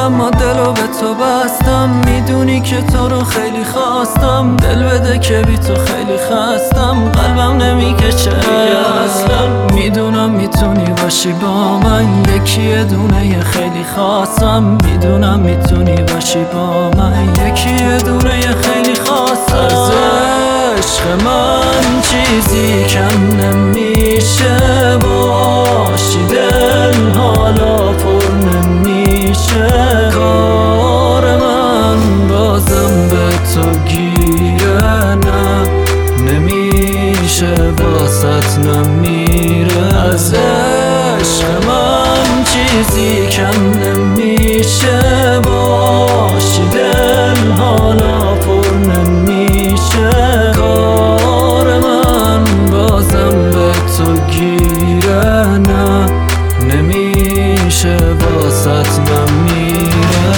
اما دلو به تو بستم. میدونی که تو رو خیلی خواستم، دل بده که بی تو خیلی خستم. قلبم نمیکشه اصلا. میدونم میتونی باشی با من، یکی دونه خیلی خاصم. میدونم میتونی باشی با من، یکی دونه خیلی خاصم. از عشق من چیزی کم نمیشه، باشی دل حالا پر نمیشه. کار من بازم به تو گیره، نه نمیشه واسط نمیره. از عشق من چیزی کم نمیشه، باشی دل حالا پر نمیشه. کار من بازم به تو گیره، نه نمیشه واسط نمیره.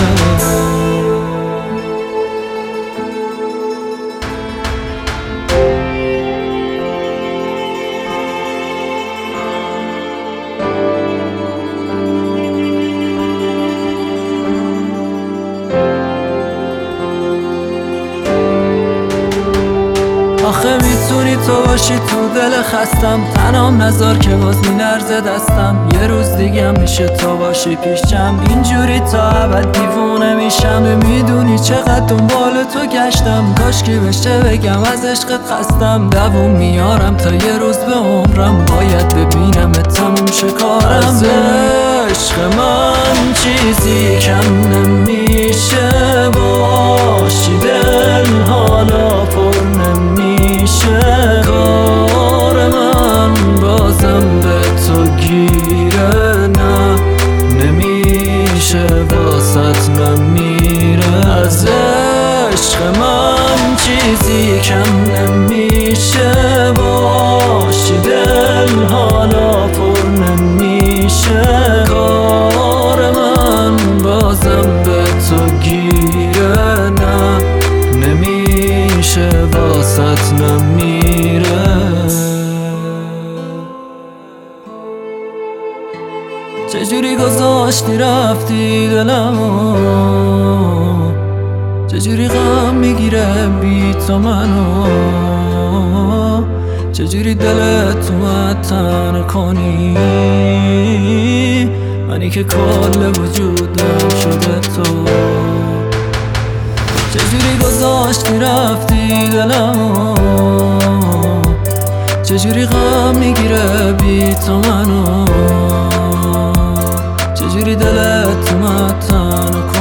آخه میتونی تو باشی تو دل خستم، تنام نذار که باز میلرزه دستم. یه روز دیگه میشه تو باشی پیشم، اینجوری تا ابد دیوونه میشم. میدونی چقدر دنبال تو گشتم، کاشکی بشه بگم از عشقت خستم. دووم میارم تا یه روز به عمرم، باید ببینم تموم شه کارم. از عشق من چیزی کم نمیشه، باشی دل حالا پر نمیشه. کار من بازم به تو گیره، نه نمیشه واسط نمیره. از عشق من چیزی کم نمیشه، باشی دل حالا پر نمیشه. کار من بازم به تو گیره، نه نمیشه واسط نمیره. چجوری گذاشتی رفتی دلمو، چجوری غم میگیره بی تو منو. چجوری دلت اومد تنها کنی منی که کل وجودم شده تو. چجوری گذاشتی رفتی دلمو، چجوری غم میگیره بی تو منو. چجوری دلت اومد تنها